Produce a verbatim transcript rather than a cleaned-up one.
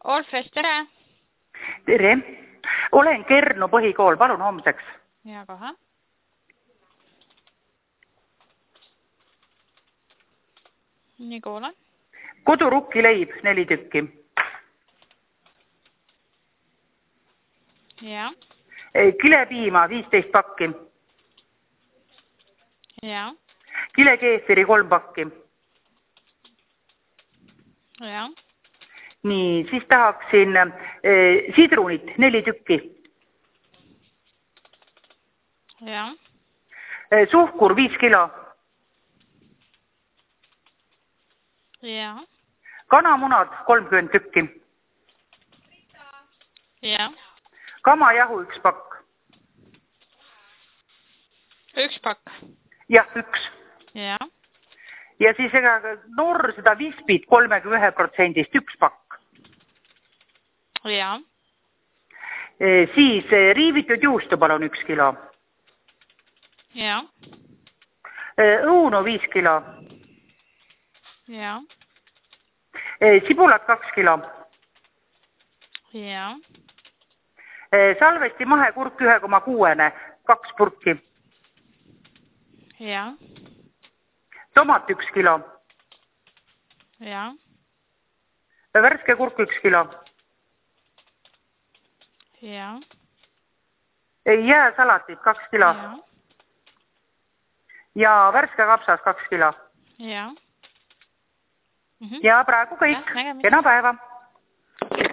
Olfes, tere! Tere! Olen Kernu põhikool, palun homseks. Ja kohe. Nii kuulen. Kodurukkileib neli tükki. Ja. Kilepiima viisteist pakki. Ja. Kilekeefiri kolm pakki. Ja. Nii, siis tahaksin eh, sidrunit neli tükki. Ja. Eh, suhkur viis kilo. Ja. Kanamunad kolmkümmend tükki. Ja. Kamajahu üks pakk. Üks pakk. Jah, üks. Ja. Ja siis ega noor seda vispit kolmekümne ühe protsendist üks pakk. Ja. E, siis e, riivitud juustu palun üks kilo. Ja. E, õunu viis kilo. Ja. E, sibulat kaks kilo. Ja. E, salvesti mahekurk ühe koma kuuene, kaks purki. Ja. Tomat üks kilo. Ja. Värske kurk üks kilo. Ja. E, jääsalatit kaks kilo. Ja. Ja värske kapsas kaks kilo. Ja. Mhm. Ja praegu kõik. Ja, nägemist. Kena päeva.